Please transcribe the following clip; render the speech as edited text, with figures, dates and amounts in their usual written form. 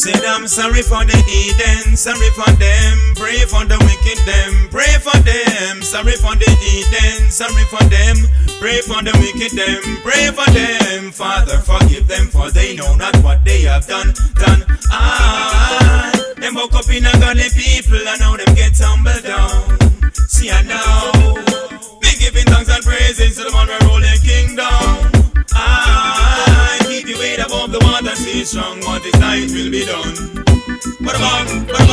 Said I'm sorry for the heathen, sorry for them. Pray for the wicked them, pray for them. Sorry for the heathen, sorry for them. Pray for the wicked them, pray for them. Father, forgive them, for they know not what they have done. Them woke up in a godly people, and now them get tumbled down. See I know, be giving thanks and praises to the one where rolling kingdom. Keep your weight above the water, stay strong. What is right will be done. What about